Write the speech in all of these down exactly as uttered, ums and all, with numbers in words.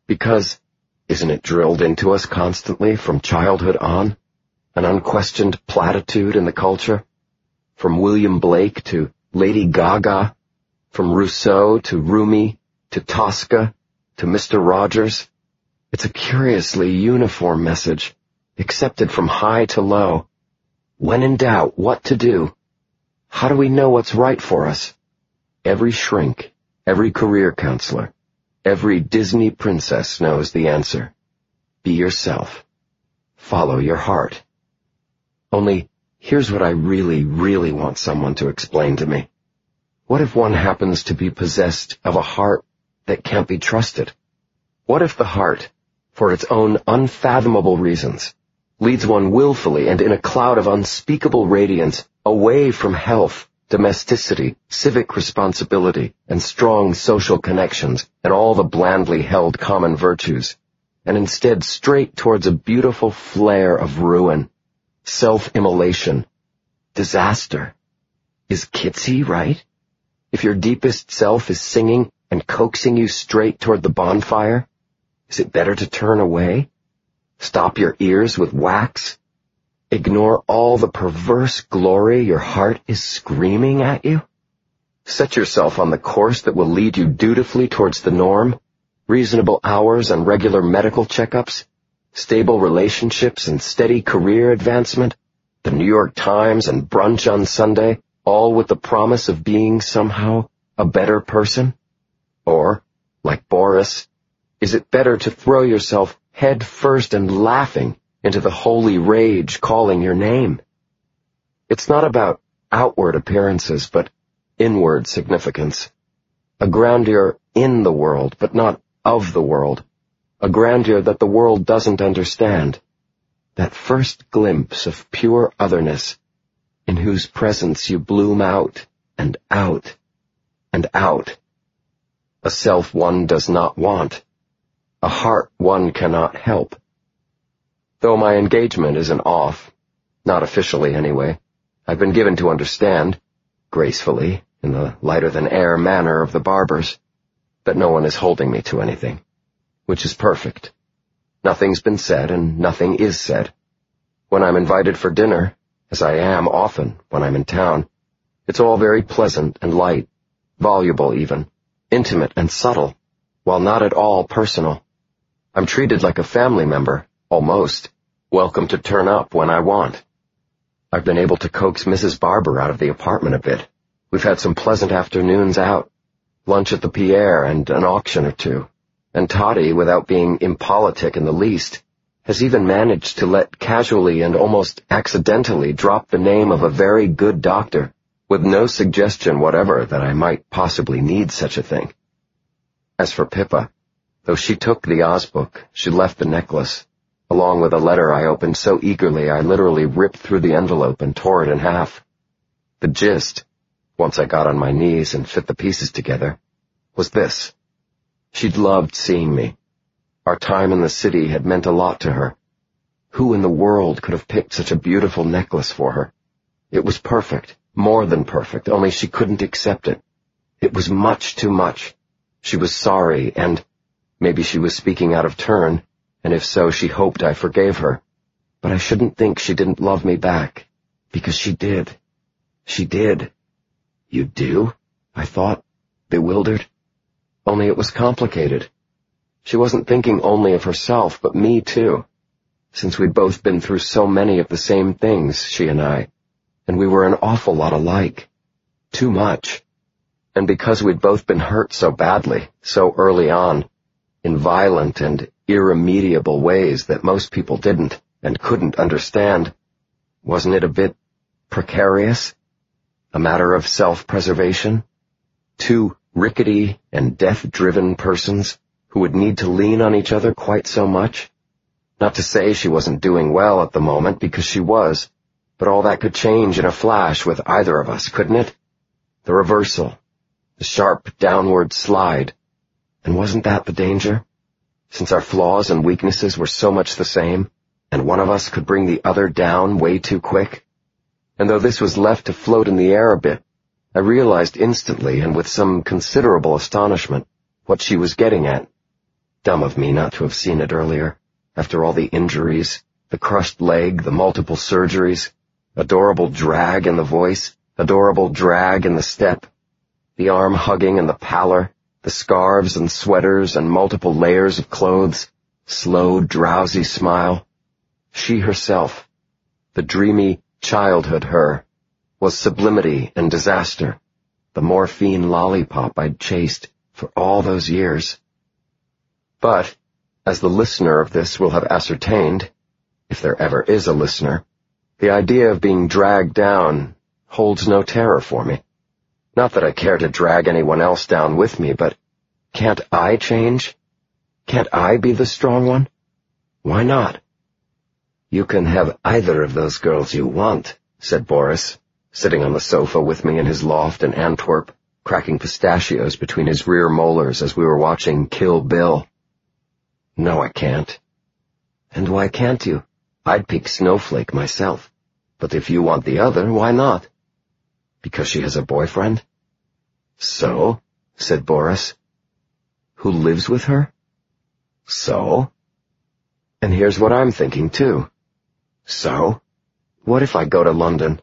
Because, isn't it drilled into us constantly from childhood on? An unquestioned platitude in the culture? From William Blake to Lady Gaga? From Rousseau to Rumi to Tosca to Mister Rogers? It's a curiously uniform message, accepted from high to low. When in doubt, what to do? How do we know what's right for us? Every shrink, every career counselor, every Disney princess knows the answer. Be yourself. Follow your heart. Only, here's what I really, really want someone to explain to me. What if one happens to be possessed of a heart that can't be trusted? What if the heart, for its own unfathomable reasons, leads one willfully and in a cloud of unspeakable radiance away from health, domesticity, civic responsibility, and strong social connections, and all the blandly held common virtues, and instead straight towards a beautiful flare of ruin, self-immolation, disaster? Is Kitsy right? If your deepest self is singing and coaxing you straight toward the bonfire, is it better to turn away? Stop your ears with wax? Ignore all the perverse glory your heart is screaming at you? Set yourself on the course that will lead you dutifully towards the norm, reasonable hours and regular medical checkups, stable relationships and steady career advancement, the New York Times and brunch on Sunday, all with the promise of being somehow a better person? Or, like Boris, is it better to throw yourself head first and laughing into the holy rage calling your name? It's not about outward appearances, but inward significance. A grandeur in the world, but not of the world. A grandeur that the world doesn't understand. That first glimpse of pure otherness, in whose presence you bloom out and out and out. A self one does not want. A heart one cannot help. Though my engagement isn't off, not officially anyway, I've been given to understand, gracefully, in the lighter-than-air manner of the barbers, that no one is holding me to anything, which is perfect. Nothing's been said and nothing is said. When I'm invited for dinner, as I am often when I'm in town, it's all very pleasant and light, voluble even, intimate and subtle, while not at all personal. I'm treated like a family member, almost, welcome to turn up when I want. I've been able to coax Missus Barber out of the apartment a bit. We've had some pleasant afternoons out, lunch at the Pierre and an auction or two, and Toddy, without being impolitic in the least, has even managed to let casually and almost accidentally drop the name of a very good doctor, with no suggestion whatever that I might possibly need such a thing. As for Pippa, though she took the Oz book, she left the necklace, along with a letter I opened so eagerly I literally ripped through the envelope and tore it in half. The gist, once I got on my knees and fit the pieces together, was this. She'd loved seeing me. Our time in the city had meant a lot to her. Who in the world could have picked such a beautiful necklace for her? It was perfect, more than perfect, only she couldn't accept it. It was much too much. She was sorry, and maybe she was speaking out of turn, and if so, she hoped I forgave her. But I shouldn't think she didn't love me back, because she did. She did. You do? I thought, bewildered. Only it was complicated. She wasn't thinking only of herself, but me too, since we'd both been through so many of the same things, she and I, and we were an awful lot alike. Too much. And because we'd both been hurt so badly, so early on, in violent and irremediable ways that most people didn't and couldn't understand, wasn't it a bit precarious? A matter of self-preservation? Two rickety and death-driven persons who would need to lean on each other quite so much? Not to say she wasn't doing well at the moment, because she was, but all that could change in a flash with either of us, couldn't it? The reversal. The sharp downward slide. And wasn't that the danger? Since our flaws and weaknesses were so much the same, and one of us could bring the other down way too quick. And though this was left to float in the air a bit, I realized instantly, and with some considerable astonishment, what she was getting at. Dumb of me not to have seen it earlier. After all the injuries, the crushed leg, the multiple surgeries, adorable drag in the voice, adorable drag in the step, the arm hugging and the pallor, the scarves and sweaters and multiple layers of clothes, slow, drowsy smile. She herself, the dreamy childhood her, was sublimity and disaster, the morphine lollipop I'd chased for all those years. But, as the listener of this will have ascertained, if there ever is a listener, the idea of being dragged down holds no terror for me. Not that I care to drag anyone else down with me, but can't I change? Can't I be the strong one? Why not? You can have either of those girls you want, said Boris, sitting on the sofa with me in his loft in Antwerp, cracking pistachios between his rear molars as we were watching Kill Bill. No, I can't. And why can't you? I'd pick Snowflake myself. But if you want the other, why not? Because she has a boyfriend? So, said Boris. Who lives with her? So? And here's what I'm thinking, too. So? What if I go to London?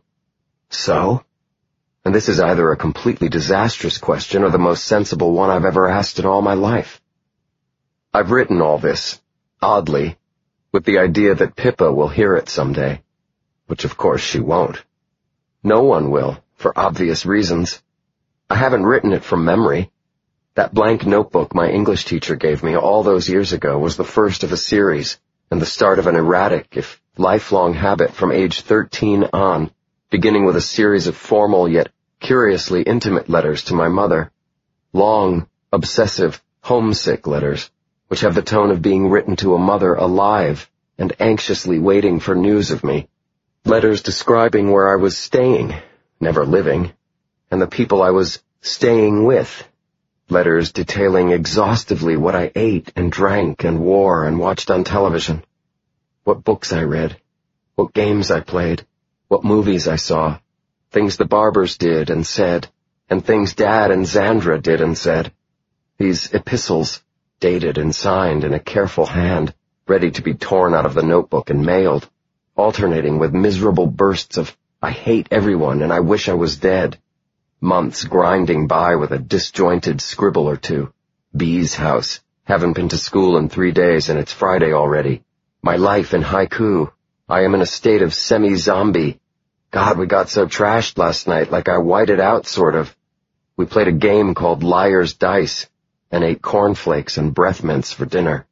So? And this is either a completely disastrous question or the most sensible one I've ever asked in all my life. I've written all this, oddly, with the idea that Pippa will hear it someday, which of course she won't. No one will, for obvious reasons. I haven't written it from memory. That blank notebook my English teacher gave me all those years ago was the first of a series, and the start of an erratic, if lifelong habit from age thirteen on, beginning with a series of formal yet curiously intimate letters to my mother. Long, obsessive, homesick letters, which have the tone of being written to a mother alive and anxiously waiting for news of me. Letters describing where I was staying, never living, and the people I was staying with. Letters detailing exhaustively what I ate and drank and wore and watched on television. What books I read. What games I played. What movies I saw. Things the Barbers did and said, and things Dad and Xandra did and said. These epistles, dated and signed in a careful hand, ready to be torn out of the notebook and mailed, alternating with miserable bursts of, I hate everyone and I wish I was dead. Months grinding by with a disjointed scribble or two. Bee's house. Haven't been to school in three days and it's Friday already. My life in haiku. I am in a state of semi-zombie. God, we got so trashed last night, like I whited out, sort of. We played a game called Liar's Dice, and ate cornflakes and breath mints for dinner.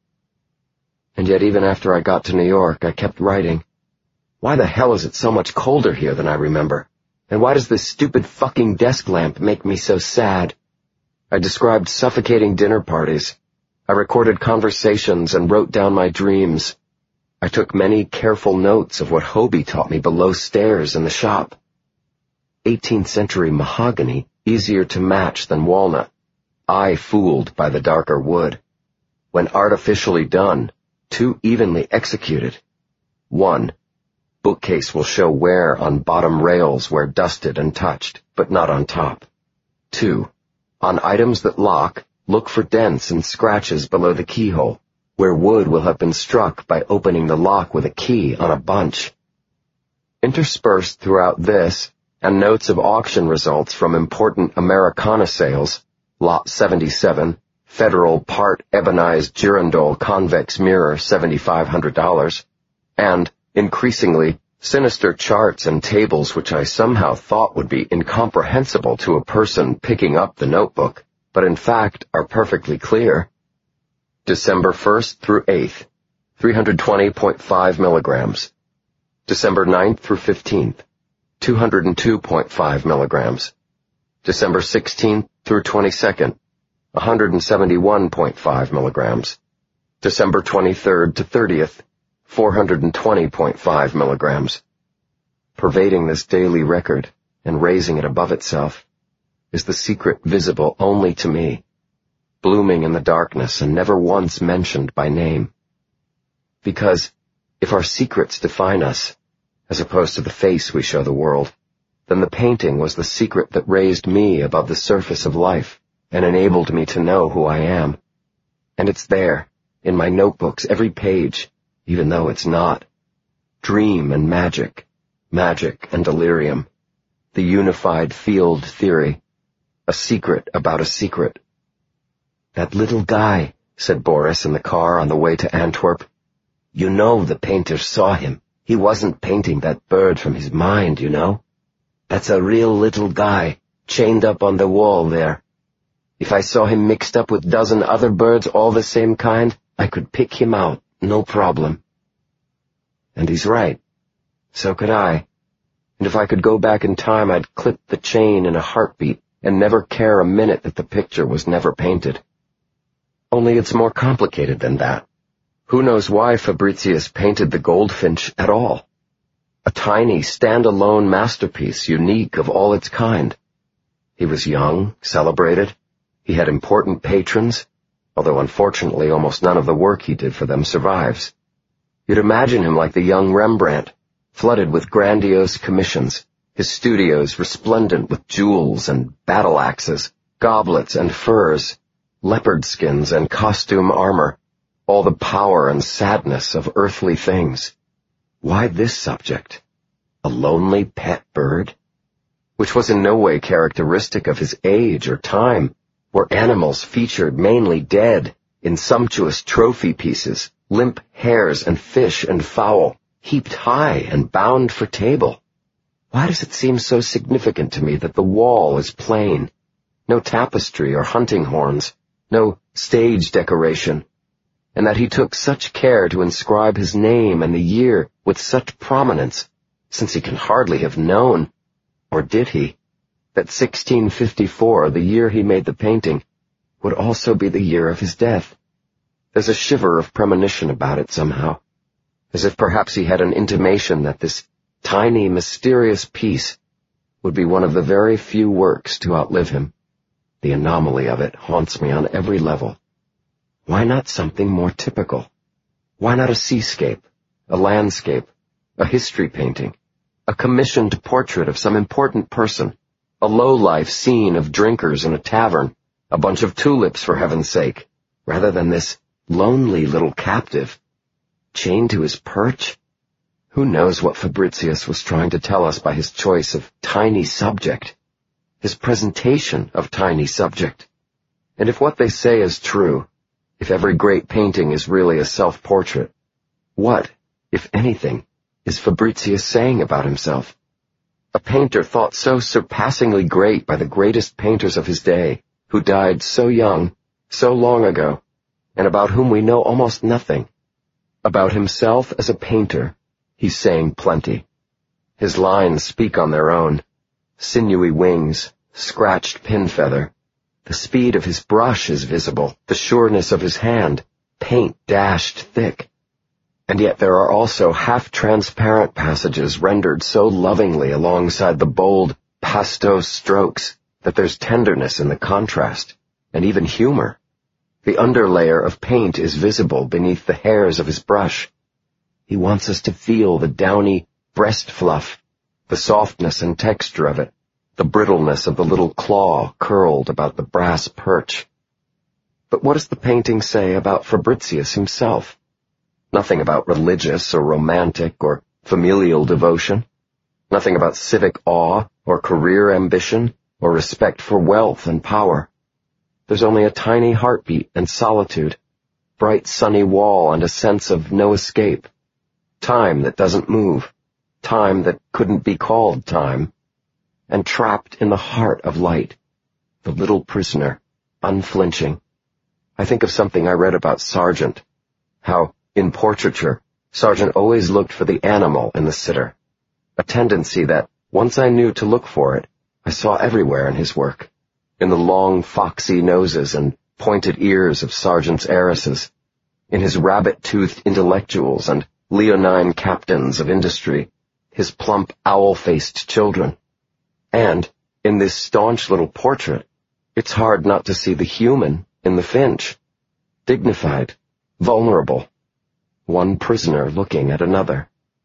And yet even after I got to New York, I kept writing. Why the hell is it so much colder here than I remember? And why does this stupid fucking desk lamp make me so sad? I described suffocating dinner parties. I recorded conversations and wrote down my dreams. I took many careful notes of what Hobie taught me below stairs in the shop. eighteenth century mahogany, easier to match than walnut. I fooled by the darker wood. When artificially done, too evenly executed. One, bookcase will show wear on bottom rails where dusted and touched, but not on top. Two, on items that lock, look for dents and scratches below the keyhole, where wood will have been struck by opening the lock with a key on a bunch. Interspersed throughout this, and notes of auction results from important Americana sales, Lot seventy-seven, Federal Part Ebonized Girandole Convex Mirror seventy-five hundred dollars, and, increasingly, sinister charts and tables which I somehow thought would be incomprehensible to a person picking up the notebook, but in fact are perfectly clear. December first through eighth, three hundred twenty point five milligrams. December ninth through fifteenth, two hundred two point five milligrams. December sixteenth through twenty-second, one hundred seventy-one point five milligrams. December twenty-third to thirtieth, four hundred twenty point five milligrams. Pervading this daily record and raising it above itself is the secret visible only to me, blooming in the darkness and never once mentioned by name. Because if our secrets define us, as opposed to the face we show the world, then the painting was the secret that raised me above the surface of life and enabled me to know who I am. And it's there, in my notebooks, every page, even though it's not. Dream and magic, magic and delirium, the unified field theory, a secret about a secret. "That little guy," said Boris in the car on the way to Antwerp. "You know the painter saw him. He wasn't painting that bird from his mind, you know. That's a real little guy, chained up on the wall there. If I saw him mixed up with a dozen other birds all the same kind, I could pick him out, no problem." And he's right. So could I. And if I could go back in time, I'd clip the chain in a heartbeat and never care a minute that the picture was never painted. Only it's more complicated than that. Who knows why Fabritius painted the goldfinch at all? A tiny, stand-alone masterpiece, unique of all its kind. He was young, celebrated. He had important patrons, although unfortunately almost none of the work he did for them survives. You'd imagine him like the young Rembrandt, flooded with grandiose commissions, his studios resplendent with jewels and battle-axes, goblets and furs, leopard skins and costume armor, all the power and sadness of earthly things. Why this subject? A lonely pet bird? Which was in no way characteristic of his age or time, were animals featured mainly dead, in sumptuous trophy pieces, limp hares and fish and fowl, heaped high and bound for table. Why does it seem so significant to me that the wall is plain? No tapestry or hunting horns, no stage decoration, and that he took such care to inscribe his name and the year with such prominence, since he can hardly have known, or did he, that sixteen fifty-four, the year he made the painting, would also be the year of his death. There's a shiver of premonition about it somehow, as if perhaps he had an intimation that this tiny, mysterious piece would be one of the very few works to outlive him. The anomaly of it haunts me on every level. Why not something more typical? Why not a seascape, a landscape, a history painting, a commissioned portrait of some important person, a low-life scene of drinkers in a tavern, a bunch of tulips for heaven's sake, rather than this lonely little captive, chained to his perch? Who knows what Fabritius was trying to tell us by his choice of tiny subject, his presentation of tiny subject? And if what they say is true, if every great painting is really a self-portrait, what, if anything, is Fabritius saying about himself? A painter thought so surpassingly great by the greatest painters of his day, who died so young, so long ago, and about whom we know almost nothing. About himself as a painter, he's saying plenty. His lines speak on their own. Sinewy wings, scratched pin feather. The speed of his brush is visible, the sureness of his hand, paint dashed thick. And yet there are also half-transparent passages rendered so lovingly alongside the bold, pastel strokes that there's tenderness in the contrast, and even humor. The underlayer of paint is visible beneath the hairs of his brush. He wants us to feel the downy breast fluff, the softness and texture of it, the brittleness of the little claw curled about the brass perch. But what does the painting say about Fabritius himself? Nothing about religious or romantic or familial devotion. Nothing about civic awe or career ambition or respect for wealth and power. There's only a tiny heartbeat and solitude, bright sunny wall and a sense of no escape. Time that doesn't move, time that couldn't be called time, and trapped in the heart of light, the little prisoner, unflinching. I think of something I read about Sargent, how, in portraiture, Sargent always looked for the animal in the sitter, a tendency that, once I knew to look for it, I saw everywhere in his work, in the long, foxy noses and pointed ears of Sargent's heiresses, in his rabbit-toothed intellectuals and leonine captains of industry, his plump, owl-faced children. And, in this staunch little portrait, it's hard not to see the human in the finch, dignified, vulnerable, one prisoner looking at another.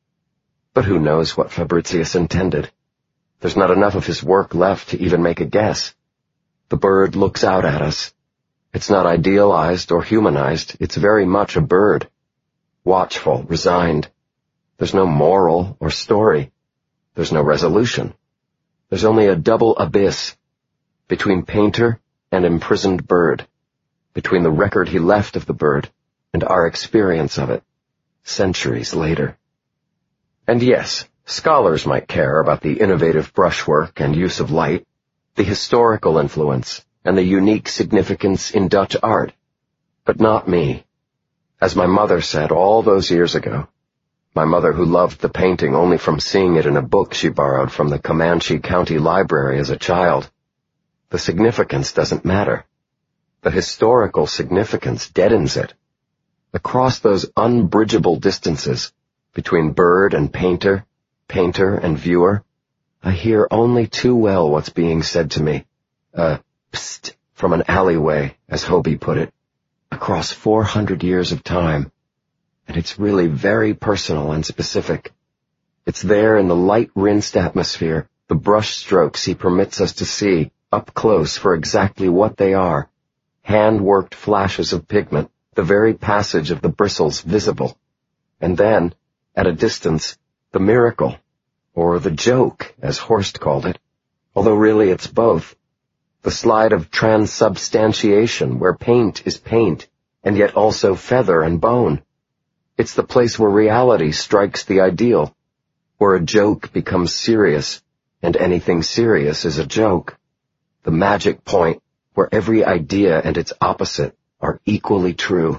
But who knows what Fabritius intended? There's not enough of his work left to even make a guess. The bird looks out at us, It's not idealized or humanized. It's very much a bird. Watchful, resigned. There's no moral or story. There's no resolution. There's only a double abyss between painter and imprisoned bird, between the record he left of the bird and our experience of it, centuries later. And yes, scholars might care about the innovative brushwork and use of light, the historical influence, and the unique significance in Dutch art, but not me. As my mother said all those years ago, my mother who loved the painting only from seeing it in a book she borrowed from the Comanche County Library as a child, the significance doesn't matter. The historical significance deadens it. Across those unbridgeable distances between bird and painter, painter and viewer, I hear only too well what's being said to me. Uh, psst, from an alleyway, as Hobie put it, across four hundred years of time. And it's really very personal and specific. It's there in the light-rinsed atmosphere, the brush strokes he permits us to see up close for exactly what they are, hand-worked flashes of pigment, the very passage of the bristles visible. And then, at a distance, the miracle, or the joke, as Horst called it, although really it's both. The slide of transubstantiation, where paint is paint, and yet also feather and bone. It's the place where reality strikes the ideal, where a joke becomes serious, and anything serious is a joke. The magic point where every idea and its opposite are equally true.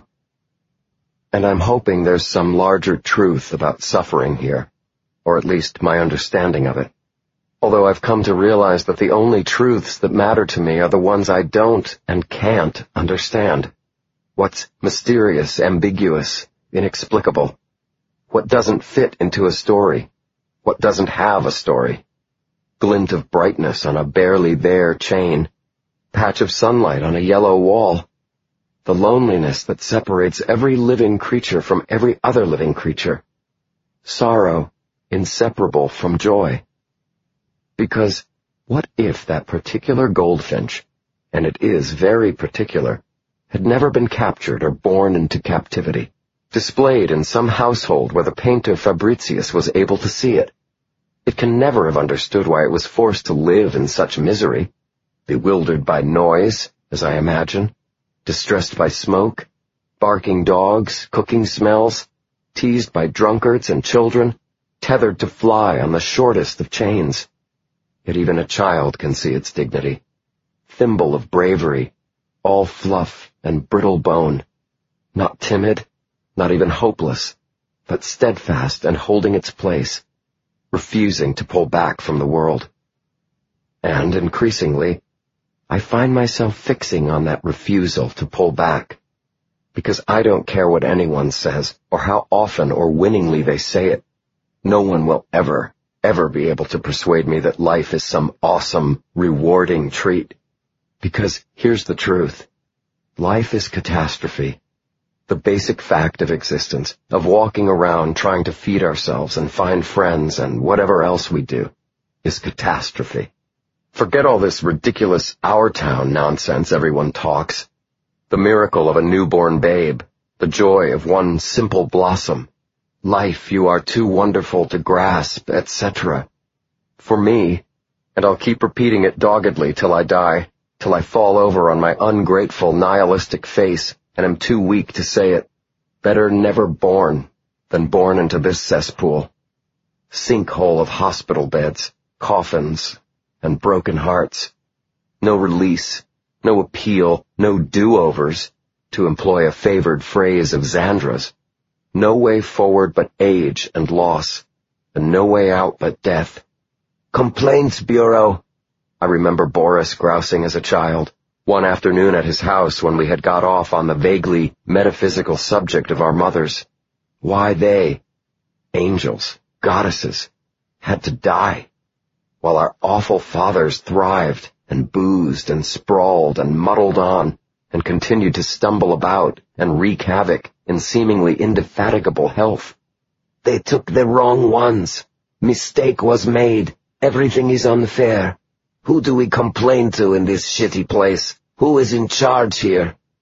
And I'm hoping there's some larger truth about suffering here, or at least my understanding of it. Although I've come to realize that the only truths that matter to me are the ones I don't and can't understand. What's mysterious, ambiguous, inexplicable. What doesn't fit into a story. What doesn't have a story. Glint of brightness on a barely there chain. Patch of sunlight on a yellow wall. The loneliness that separates every living creature from every other living creature. Sorrow, inseparable from joy. Because what if that particular goldfinch, and it is very particular, had never been captured or born into captivity, displayed in some household where the painter Fabricius was able to see it? It can never have understood why it was forced to live in such misery, bewildered by noise, as I imagine, distressed by smoke, barking dogs, cooking smells, teased by drunkards and children, tethered to fly on the shortest of chains. Yet even a child can see its dignity. Thimble of bravery, all fluff and brittle bone. Not timid, not even hopeless, but steadfast and holding its place, refusing to pull back from the world. And increasingly, I find myself fixing on that refusal to pull back, because I don't care what anyone says or how often or winningly they say it. No one will ever, ever be able to persuade me that life is some awesome, rewarding treat. Because here's the truth. Life is catastrophe. The basic fact of existence, of walking around trying to feed ourselves and find friends and whatever else we do, is catastrophe. Forget all this ridiculous our town nonsense everyone talks. The miracle of a newborn babe, the joy of one simple blossom, life you are too wonderful to grasp, et cetera. For me, and I'll keep repeating it doggedly till I die, till I fall over on my ungrateful nihilistic face and am too weak to say it, better never born than born into this cesspool. Sinkhole of hospital beds, coffins, and broken hearts. No release, no appeal, no do-overs, to employ a favored phrase of Xandra's. No way forward but age and loss, and no way out but death. Complaints Bureau, I remember Boris grousing as a child, one afternoon at his house when we had got off on the vaguely metaphysical subject of our mothers. Why they, angels, goddesses, had to die, while our awful fathers thrived and boozed and sprawled and muddled on and continued to stumble about and wreak havoc in seemingly indefatigable health. They took the wrong ones. Mistake was made. Everything is unfair. Who do we complain to in this shitty place? Who is in charge here?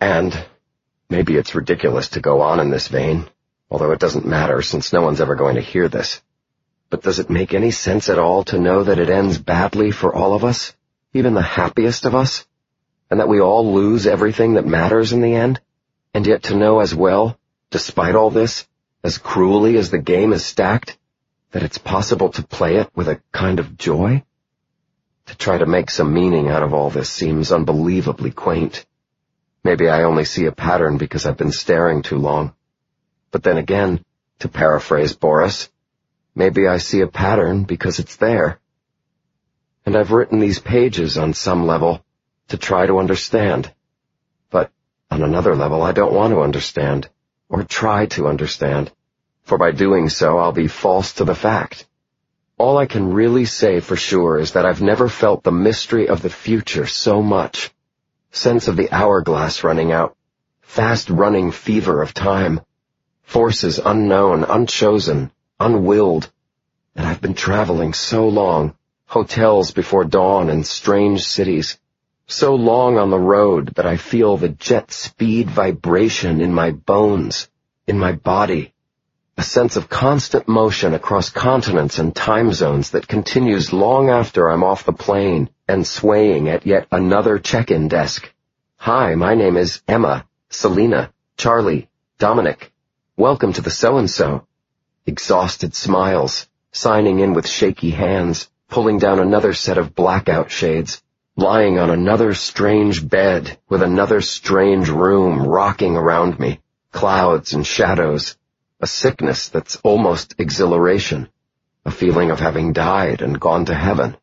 And maybe it's ridiculous to go on in this vein, although it doesn't matter since no one's ever going to hear this. But does it make any sense at all to know that it ends badly for all of us, even the happiest of us, and that we all lose everything that matters in the end? And yet to know as well, despite all this, as cruelly as the game is stacked, that it's possible to play it with a kind of joy? To try to make some meaning out of all this seems unbelievably quaint. Maybe I only see a pattern because I've been staring too long. But then again, to paraphrase Boris, maybe I see a pattern because it's there. And I've written these pages on some level to try to understand. But on another level, I don't want to understand, or try to understand, for by doing so I'll be false to the fact. All I can really say for sure is that I've never felt the mystery of the future so much. Sense of the hourglass running out, fast-running fever of time, forces unknown, unchosen, unwilled. And I've been traveling so long, hotels before dawn in strange cities, so long on the road that I feel the jet speed vibration in my bones, in my body, a sense of constant motion across continents and time zones that continues long after I'm off the plane and swaying at yet another check-in desk. Hi, my name is Emma, Selena, Charlie, Dominic. Welcome to the so-and-so. Exhausted smiles, signing in with shaky hands, pulling down another set of blackout shades, lying on another strange bed with another strange room rocking around me, clouds and shadows, a sickness that's almost exhilaration, a feeling of having died and gone to heaven.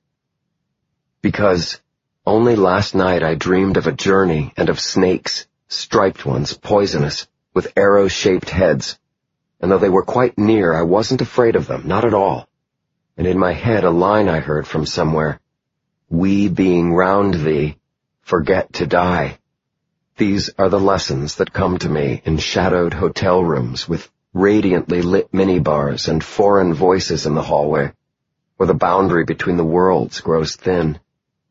Because only last night I dreamed of a journey and of snakes, striped ones, poisonous, with arrow-shaped heads, and though they were quite near, I wasn't afraid of them, not at all. And in my head a line I heard from somewhere, "We being round thee, forget to die." These are the lessons that come to me in shadowed hotel rooms with radiantly lit minibars and foreign voices in the hallway, where the boundary between the worlds grows thin.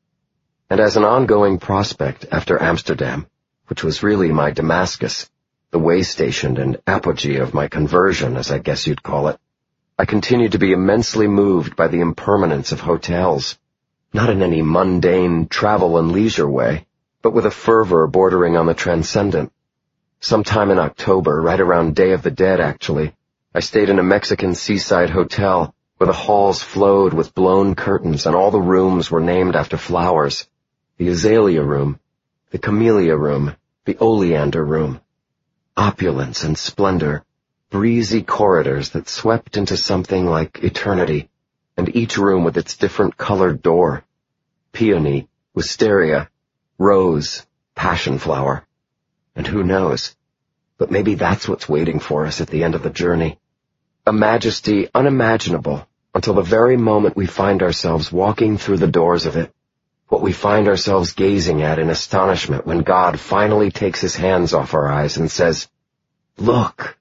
And as an ongoing prospect after Amsterdam, which was really my Damascus, the way station and apogee of my conversion, as I guess you'd call it, I continue to be immensely moved by the impermanence of hotels, not in any mundane travel and leisure way, but with a fervor bordering on the transcendent. Sometime in October, right around Day of the Dead actually, I stayed in a Mexican seaside hotel where the halls flowed with blown curtains and all the rooms were named after flowers. The azalea room, the camellia room, the oleander room. Opulence and splendor, breezy corridors that swept into something like eternity, and each room with its different colored door. Peony, wisteria, rose, passion flower. And who knows, but maybe that's what's waiting for us at the end of the journey. A majesty unimaginable until the very moment we find ourselves walking through the doors of it, what we find ourselves gazing at in astonishment when God finally takes his hands off our eyes and says, "Look."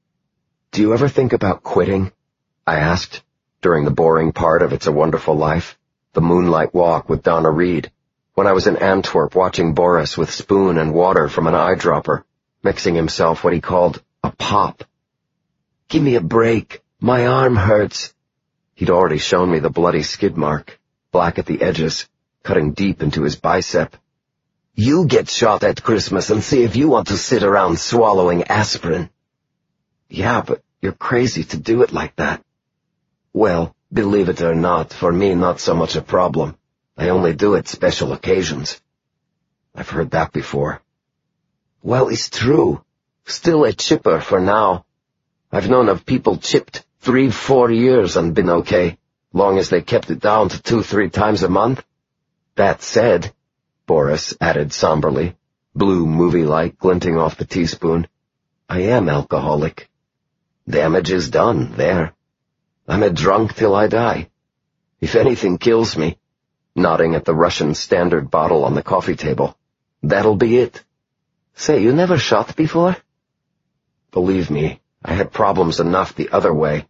Do you ever think about quitting? I asked, during the boring part of It's a Wonderful Life, the moonlight walk with Donna Reed, when I was in Antwerp watching Boris with spoon and water from an eyedropper, mixing himself what he called a pop. "Give me a break. My arm hurts." He'd already shown me the bloody skid mark, black at the edges, cutting deep into his bicep. "You get shot at Christmas and see if you want to sit around swallowing aspirin." "Yeah, but you're crazy to do it like that." "Well, believe it or not, for me not so much a problem. I only do it special occasions." I've heard that before. "Well, it's true. Still a chipper for now. I've known of people chipped three, four years and been okay, long as they kept it down to two, three times a month. That said," Boris added somberly, blue movie light glinting off the teaspoon, "I am alcoholic. Damage is done, there. I'm a drunk till I die. If anything kills me," nodding at the Russian standard bottle on the coffee table, "that'll be it. Say, you never shot before?" Believe me, I had problems enough the other way.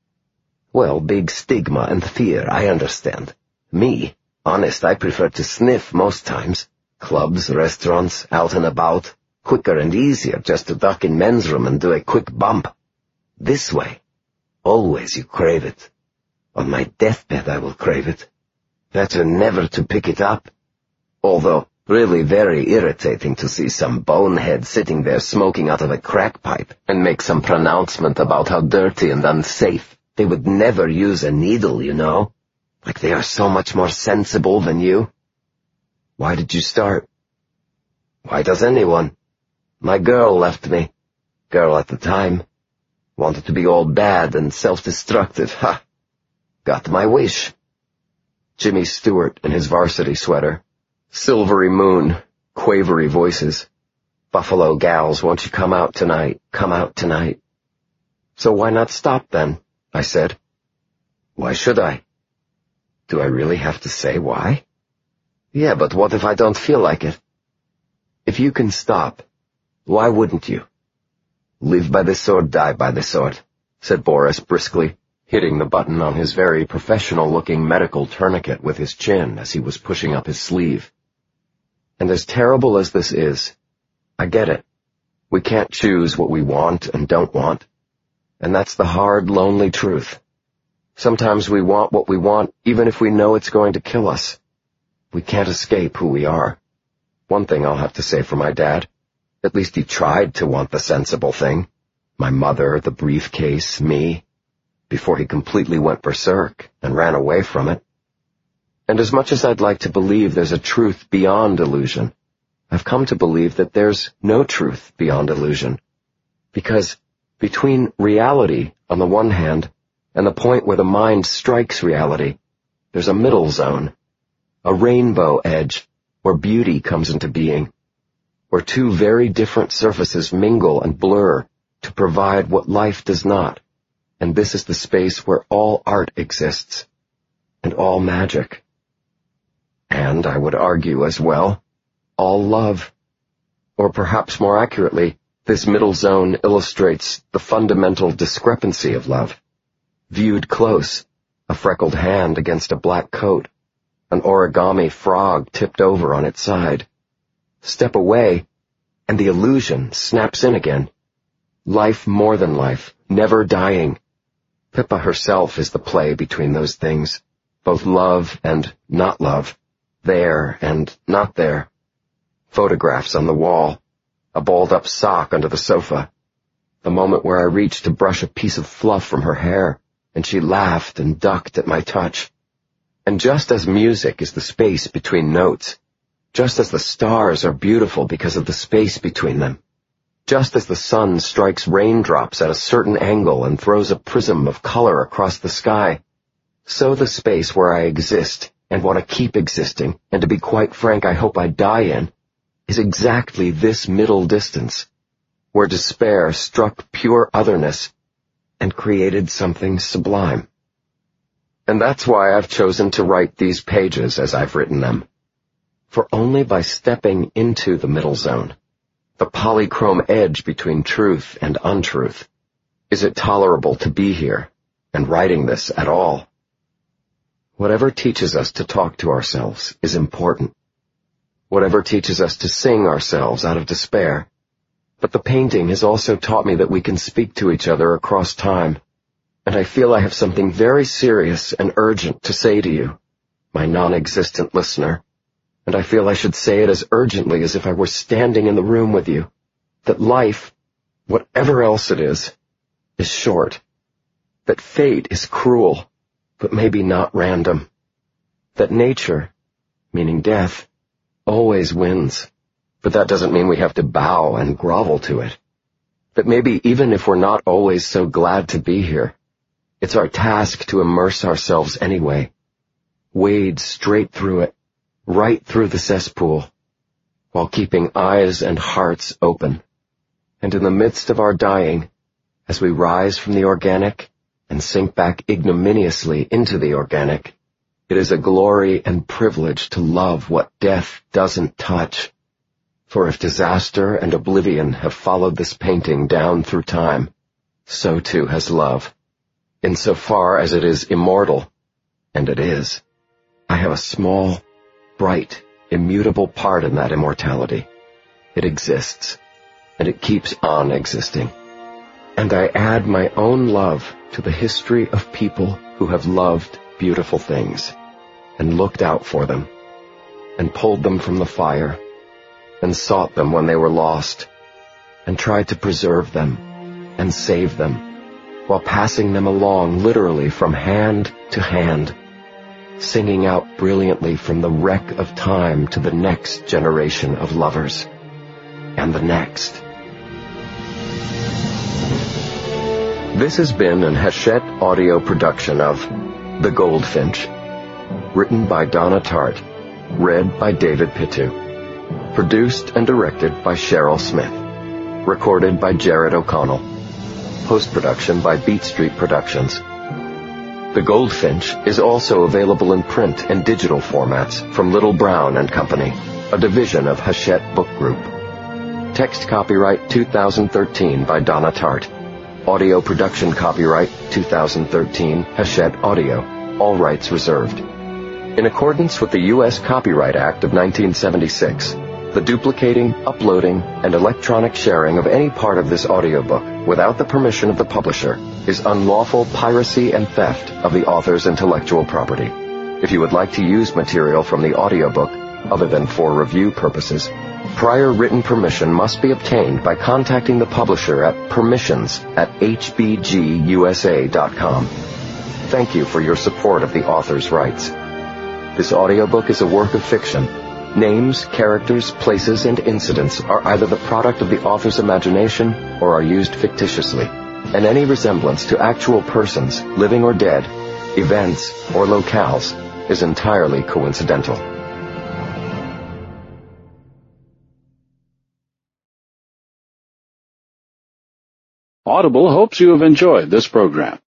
"Well, big stigma and fear, I understand. Me, honest, I prefer to sniff most times. Clubs, restaurants, out and about, quicker and easier just to duck in men's room and do a quick bump. This way, always you crave it. On my deathbed I will crave it. Better never to pick it up. Although, really very irritating to see some bonehead sitting there smoking out of a crack pipe and make some pronouncement about how dirty and unsafe. They would never use a needle, you know. Like they are so much more sensible than you. Why did you start? Why does anyone? My girl left me. Girl at the time. Wanted to be all bad and self-destructive. Ha! Got my wish. Jimmy Stewart in his varsity sweater. Silvery moon. Quavery voices. Buffalo gals, won't you come out tonight? Come out tonight. So why not stop then? I said. Why should I? Do I really have to say why? Yeah, but what if I don't feel like it? If you can stop, why wouldn't you? Live by the sword, die by the sword, said Boris briskly, hitting the button on his very professional-looking medical tourniquet with his chin as he was pushing up his sleeve. And as terrible as this is, I get it. We can't choose what we want and don't want. And that's the hard, lonely truth. Sometimes we want what we want even if we know it's going to kill us. We can't escape who we are. One thing I'll have to say for my dad. At least he tried to want the sensible thing. My mother, the briefcase, me. Before he completely went berserk and ran away from it. And as much as I'd like to believe there's a truth beyond illusion, I've come to believe that there's no truth beyond illusion. Because between reality, on the one hand, and the point where the mind strikes reality, there's a middle zone, a rainbow edge, where beauty comes into being, where two very different surfaces mingle and blur to provide what life does not, and this is the space where all art exists, and all magic. And, I would argue as well, all love. Or perhaps more accurately, this middle zone illustrates the fundamental discrepancy of love. Viewed close, a freckled hand against a black coat, an origami frog tipped over on its side. Step away, and the illusion snaps in again. Life more than life, never dying. Pippa herself is the play between those things, both love and not love, there and not there. Photographs on the wall, a balled-up sock under the sofa, the moment where I reached to brush a piece of fluff from her hair, and she laughed and ducked at my touch. And just as music is the space between notes, just as the stars are beautiful because of the space between them, just as the sun strikes raindrops at a certain angle and throws a prism of color across the sky, so the space where I exist and want to keep existing, and to be quite frank, I hope I die in, is exactly this middle distance, where despair struck pure otherness and created something sublime. And that's why I've chosen to write these pages as I've written them. For only by stepping into the middle zone, the polychrome edge between truth and untruth, is it tolerable to be here and writing this at all. Whatever teaches us to talk to ourselves is important. Whatever teaches us to sing ourselves out of despair. But the painting has also taught me that we can speak to each other across time. And I feel I have something very serious and urgent to say to you, my non-existent listener. And I feel I should say it as urgently as if I were standing in the room with you. That life, whatever else it is, is short. That fate is cruel, but maybe not random. That nature, meaning death, always wins. But that doesn't mean we have to bow and grovel to it. That maybe even if we're not always so glad to be here, it's our task to immerse ourselves anyway. Wade straight through it, right through the cesspool, while keeping eyes and hearts open. And in the midst of our dying, as we rise from the organic and sink back ignominiously into the organic, it is a glory and privilege to love what death doesn't touch. For if disaster and oblivion have followed this painting down through time, so too has love. Insofar as it is immortal, and it is, I have a small, bright, immutable part in that immortality. It exists, and it keeps on existing. And I add my own love to the history of people who have loved beautiful things, and looked out for them, and pulled them from the fire, and sought them when they were lost, and tried to preserve them, and save them, while passing them along literally from hand to hand, singing out brilliantly from the wreck of time to the next generation of lovers, and the next. This has been an Hachette audio production of The Goldfinch, written by Donna Tartt, read by David Pitu, produced and directed by Cheryl Smith, recorded by Jared O'Connell, post-production by Beat Street Productions. The Goldfinch is also available in print and digital formats from Little Brown and Company, a division of Hachette Book Group. Text copyright two thousand thirteen by Donna Tartt. Audio production copyright two thousand thirteen Hachette Audio. All rights reserved. In accordance with the U S Copyright Act of nineteen seventy-six, the duplicating, uploading, and electronic sharing of any part of this audiobook without the permission of the publisher is unlawful piracy and theft of the author's intellectual property. If you would like to use material from the audiobook, other than for review purposes, prior written permission must be obtained by contacting the publisher at permissions at h b g u s a dot com. Thank you for your support of the author's rights. This audiobook is a work of fiction. Names, characters, places, and incidents are either the product of the author's imagination or are used fictitiously, and any resemblance to actual persons, living or dead, events, or locales is entirely coincidental. Audible hopes you have enjoyed this program.